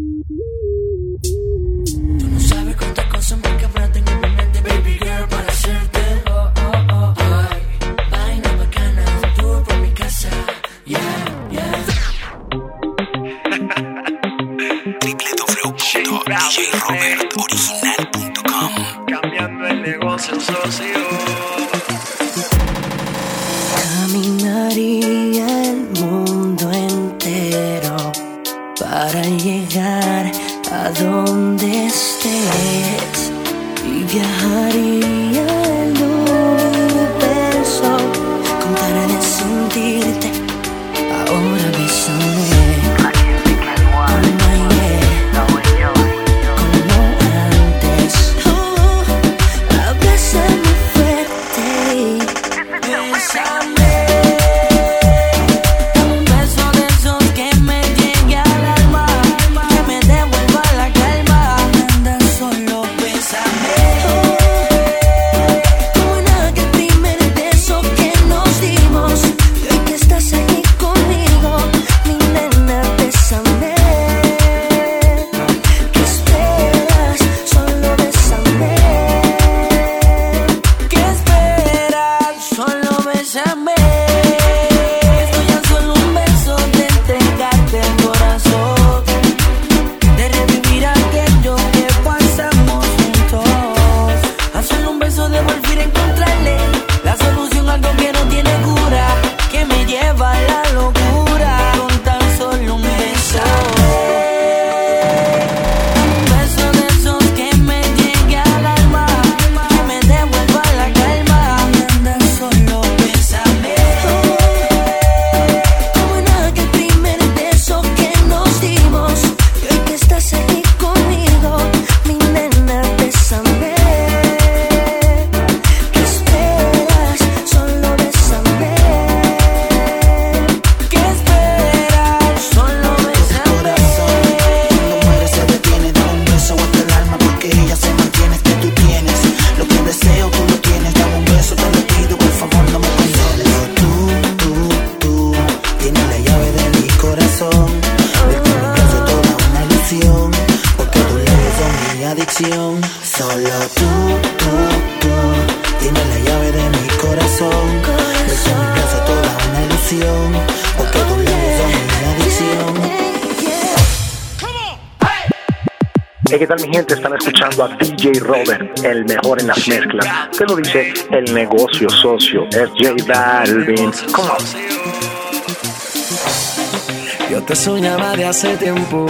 Tú no sabes cuántas cosas en boca para tengo en mi mente, baby girl, para hacerte. Ay, vaina bacana, un tour por mi casa. www.djrobertoriginal.com. Cambiando el negocio, socio. Caminaría el mundo entero para llegar a donde estés y viajaría el universo con tal de sentirte. Ahora bésame. Solo tú tienes la llave de mi corazón. Es en mi casa toda una ilusión, porque tú eres mi adicción. Hey, ¿qué tal mi gente? Están escuchando a DJ Robert, el mejor en las mezclas. Te lo dice el negocio socio, es J Balvin. Come on. Yo te soñaba de hace tiempo.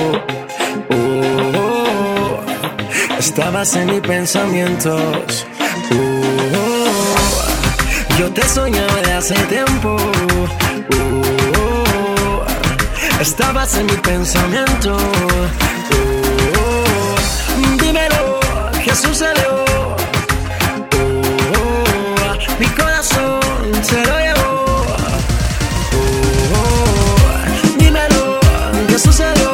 Estabas en mis pensamientos. Yo te soñaba de hace tiempo. Estabas en mi pensamiento. Dímelo, ¿qué sucedió? Mi corazón se lo llevó. Dímelo, ¿qué sucedió?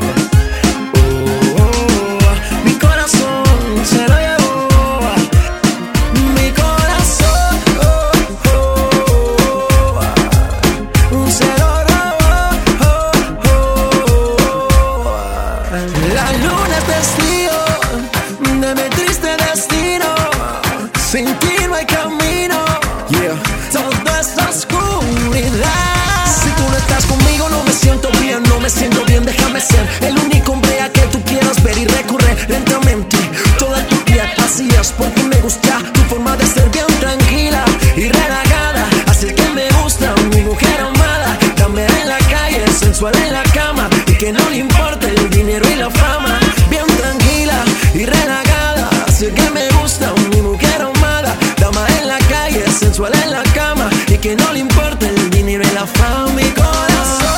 Me siento bien, déjame ser el único hombre a que tú quieras ver y recurrir lentamente toda tu vida. Así es porque me gusta tu forma de ser bien tranquila y relajada. Así es que me gusta mi mujer amada, también en la calle, sensual en la cama, y que no le importa el dinero y la fama. Bien tranquila y relajada. Así es que me gusta mi mujer amada, dama en la calle, sensual en la cama, y que no le importa el dinero y la fama. Mi corazón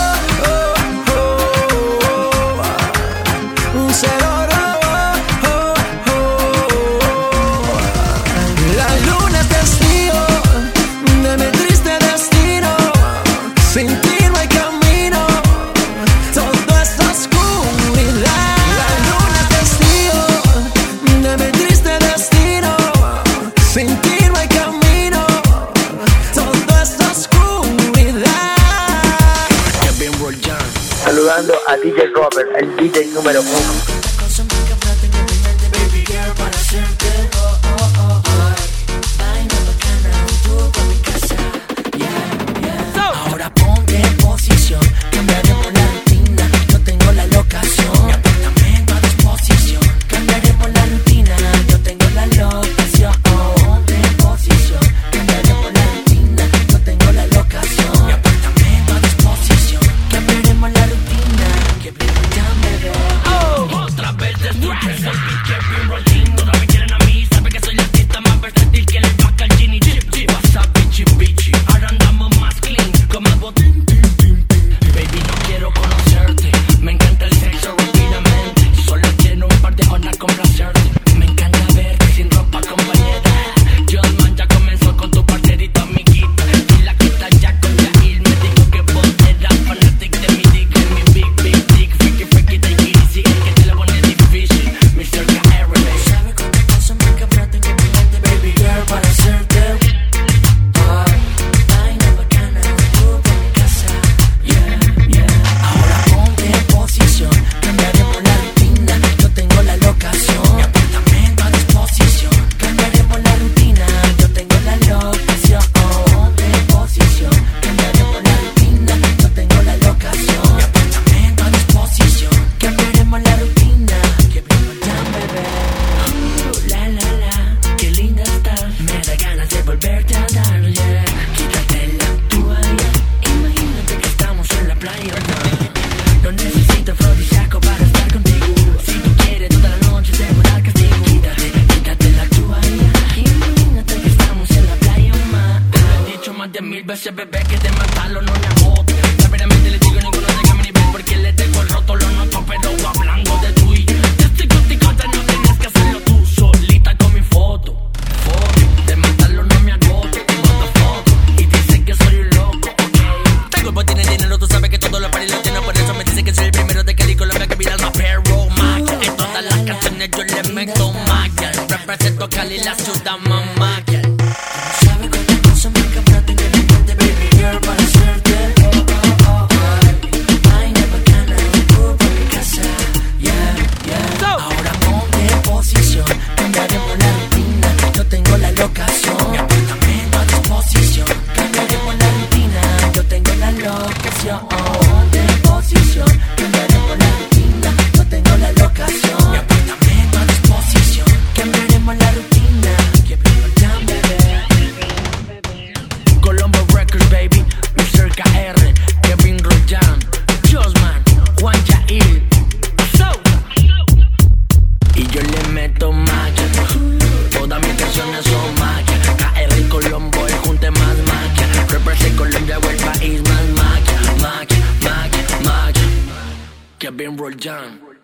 a DJ Robert, el DJ número 1. Cosa que habrá tengo en mi mente, baby girl, para hacerte. Vaina bacana, un tour por mi casa. Ahora ponte en posición, cambiaremos la rutina. Yo tengo la locación, mi apartamento a disposición. Cambiaremos la rutina, yo tengo la locación. Ponte en posición, cambiaremos la rutina. Yo tengo la locación, mi apartamento a disposición. Cambiaremos la rutina, que brillan, bebé. Otra vez de stress, el beat que bien rolling. Todas me quieren a mí, sabe que soy la artista más versátil que le paga al Gini. Chip, chip, pasa bichi, bichi. Ahora andamos más clean, como el botín. Baby, no quiero conocerte. Me encanta el sexo rápidamente. Solo quiero un par de horas complacerte. Me encanta verte sin ropa, compañera. Josman ya comenzó con tu parcerito, amiguita. Y la quita ya con Yael. Me dijo que vos eras fanatic de mi dick. En mi big dick. Freaky, take it easy. El que te la pone difícil. Mr. KR. ¿Sabe cuántas cosas me cabrán tengo en mi mente, baby girl, para hacerte? Vaina bacana, tú por mi casa. Ahora ponte en posición, cambiaremos la rutina. Yo tengo la locación, mi apartamento a disposición. Cambiaremos la rutina, yo tengo la locación. Ponte en posición, cambiaremos la rutina. Yo tengo la locación, mi apartamento a disposición. Cambiaremos la rutina, que brillan, bebé. La, qué linda estás. Me da ganas de volverte a dar, yeah. Quítate la toalla, imagínate que estamos en la playa. No necesito afrodisíaco para estar contigo. Si tú quieres toda la noche te voy a dar castigo. Quítate la toalla, imagínate que estamos en la playa, ma. Te lo he dicho más de 1000 veces, bebé, que de matarlo no me agoto. Rápidamente le digo, ninguno llega a mi nivel porque le tengo el roto, lo noto, pero hablando de tú y yo. Yo estoy contigo, ya no tienes que hacerlo tú solita con mi foto. De matarlo no me agoto, te mando foto y dicen que soy un loco, ok. Tengo el botín en dinero, tú sabes que todo lo paris lo tiene, por eso me dicen que soy el primero de Cali, Colombia, que mira la perro magia. En todas las canciones yo le meto magia. Represento Cali, la ciudad más magia. ¿Sabe cuántas cosas me cabrán tengo en mi mente, baby girl, para hacerte? Vaina bacana, tú por mi casa. Ahora ponte en posición, cambiaremos la rutina. Yo tengo la locación, mi apartamento a disposición. Cambiaremos la rutina, yo tengo la locación. Ponte en posición, cambiaremos la rutina. Yo tengo la locación, mi apartamento a disposición. Cambiaremos la rutina, que brillan, bebé. Colombo Records, baby, Mr. KR, Kevin Rojan, Josman, Juan Yael, y yo le meto magia. Todas mis canciones son magia. KR y Colombo, el junte más magia. Represent Colombia o el país más magia. Magia, magia, magia. Kevin Rojan.